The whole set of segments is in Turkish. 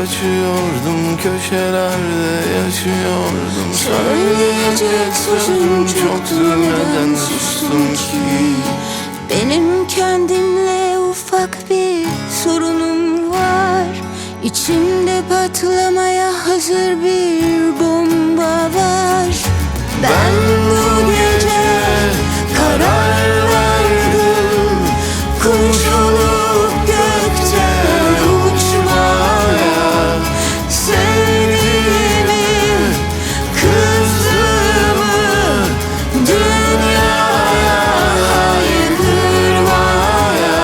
kaçıyordum, köşelerde yaşıyordum. Söyleyecek sözüm çoktu, neden sustum ki? Benim kendimle ufak bir sorunum var. İçimde patlamaya hazır bir bomba var. Ben bu gece karar verdim, kuş olup gökte uçmaya. Sevdiğimi, kızdığımı dünyaya haykırmaya.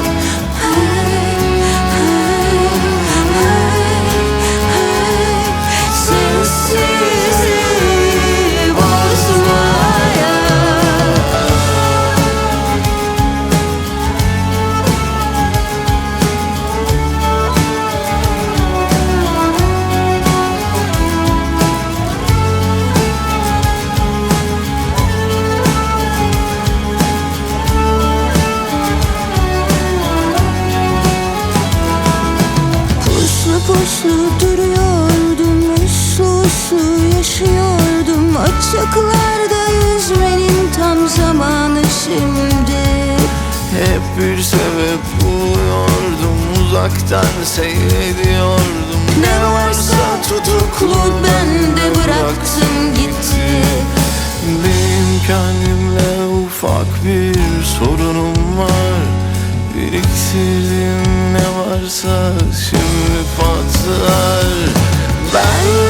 Sessizliği bozmaya. Puslu puslu duruyordum, uslu uslu yaşıyordum. Açıklarda yüzmenin tam zamanı şimdi. Hep bir sebep buluyordum, uzaktan seyrediyordum. Ne varsa tutuklu bende bıraktım gitti. Benim kendimle ufak bir sorunum var. Biriktirdiğim ne varsa şimdi patlar. Ben